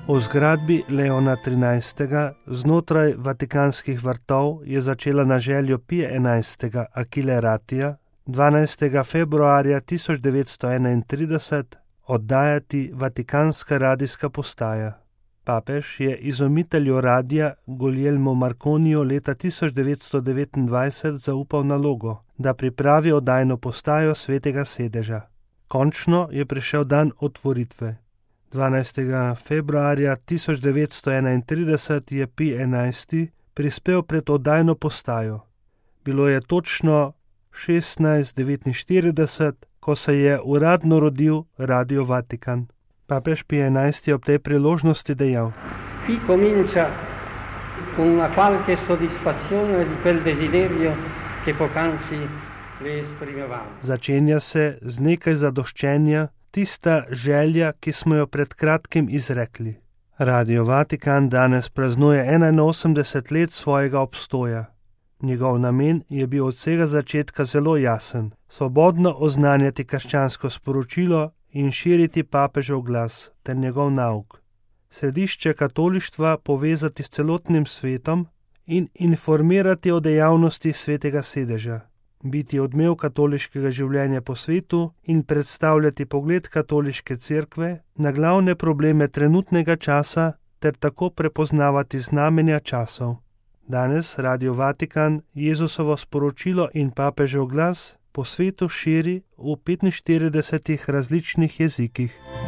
O zgradbi Leona XIII. Znotraj Vatikanskih vrtov je začela na željo Pija XI. Achille Ratija 12. februarja 1931 oddajati Vatikanska radijska postaja. Papež je izumitelju radija Guglielmu Marconiju leta 1929 zaupal nalogo, da pripravi oddajno postajo Svetega sedeža. Končno je prišel dan otvoritve. 12. februarja 1931 je Pij XI. Prispel pred oddajno postajo. Bilo je točno 16:49, ko se je uradno rodil Radio Vatikan. Papež Pij XI. Je ob tej priložnosti dejal: Qui comincia con una qualche soddisfazione di quel desiderio che poc'anzi le esprimevamo. Začenja se z nekaj zadoščenja, tista želja, ki smo jo pred kratkim izrekli. Radio Vatikan danes praznuje 81 let svojega obstoja. Njegov namen je bil od vsega začetka zelo jasen: svobodno oznanjati krščansko sporočilo in širiti papežev glas ter njegov nauk. Središče katolištva povezati s celotnim svetom in informirati o dejavnosti Svetega sedeža. Biti odmev katoliškega življenja po svetu in predstavljati pogled katoliške cerkve na glavne probleme trenutnega časa ter tako prepoznavati znamenja časov. Danes Radio Vatikan Jezusovo sporočilo in papežev glas po svetu širi v 45 različnih jezikih.